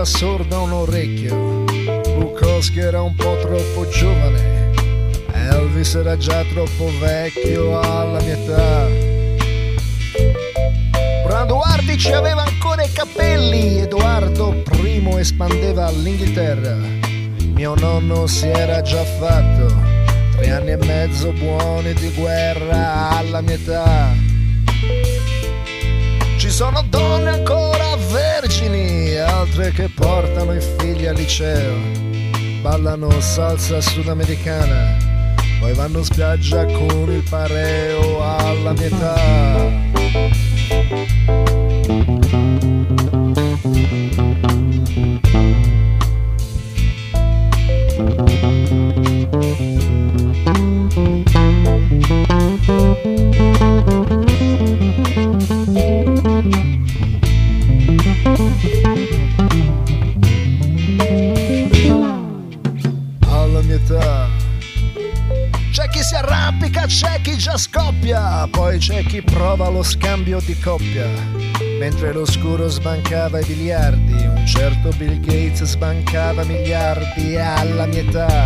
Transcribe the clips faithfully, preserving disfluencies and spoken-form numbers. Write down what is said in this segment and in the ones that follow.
era sorda un orecchio, Bukowski era un po' troppo giovane, Elvis era già troppo vecchio alla mia età. Brando Ardici aveva ancora i capelli, Edoardo primo espandeva l'Inghilterra, mio nonno si era già fatto tre anni e mezzo buoni di guerra alla mia età. Ci sono donne ancora vergini, altre che portano i figli al liceo, ballano salsa sudamericana, poi vanno in spiaggia con il pareo alla mia età. Alla mia età c'è chi si arrampica, c'è chi già scoppia, poi c'è chi prova lo scambio di coppia. Mentre l'oscuro sbancava i biliardi, un certo Bill Gates sbancava miliardi alla mia età.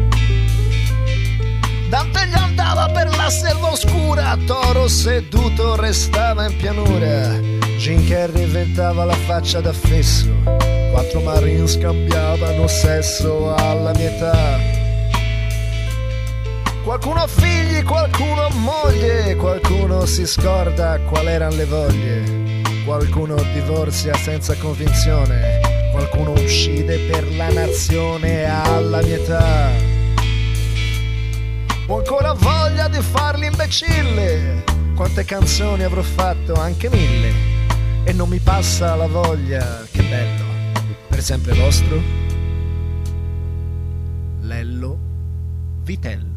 Dante gli andava per la selva oscura, Toro seduto restava in pianura, Jim Carrey inventava la faccia da fesso, quattro Marines scambiavano sesso alla mia età. Qualcuno ha figli, qualcuno ha moglie, qualcuno si scorda qual erano le voglie, qualcuno divorzia senza convinzione, qualcuno uccide per la nazione alla mia età. Ho ancora voglia di farli imbecille, quante canzoni avrò fatto, anche mille, e non mi passa la voglia, che bello, per sempre vostro Lello Vitello.